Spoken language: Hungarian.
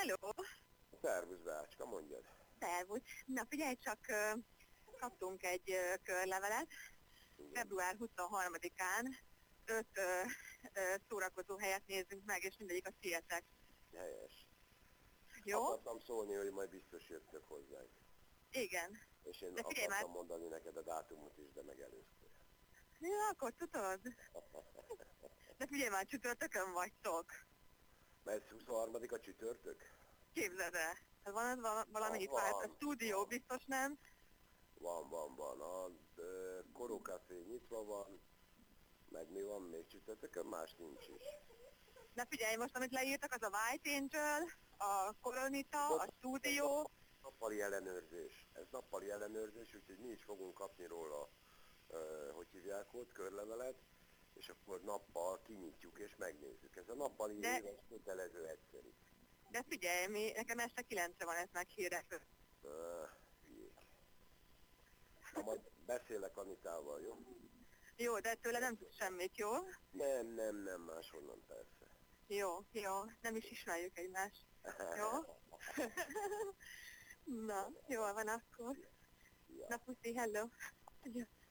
Hello, Szervusz, Beácska, mondjad. szervusz. Na figyelj csak, kaptunk egy körlevelet. Igen. Február 23-án 5 szórakozó helyet nézzünk meg, és mindegyik a Szigetek. Helyes. Jó? Akartam szólni, hogy majd biztos jöttök hozzánk. Igen. És én De figyelj akartam már. mondani neked a dátumot is, de megelőztél. Ja, akkor tudod. De figyelj már, csütörtökön vagytok. Mert 23-a csütörtök? Képzeld el. Van valami itt? Van. A stúdió biztos nem. Van. A Koró Café nyitva van, meg mi van még csütörtökön? Más nincs is. De figyelj, most amit leírtak, az a White Angel, a Koronita, a stúdió. Nappali ellenőrzés. Ez nappali ellenőrzés, úgyhogy mi is fogunk kapni róla, hogy hívják ott, körlevelet, és akkor nappal kinyitjuk és megnézzük. Ez a nappali éves kötelező egyszerű. De figyelj, nekem este 9-re van ez meghirdetve. Hülyék. Na majd beszélek Anitával, jó? Jó, de tőle nem tudsz semmit, jó? Nem, máshonnan persze. Jó, nem is ismerjük egymást. Jó? Na, jól van akkor. Ja. Na, puszi, hello.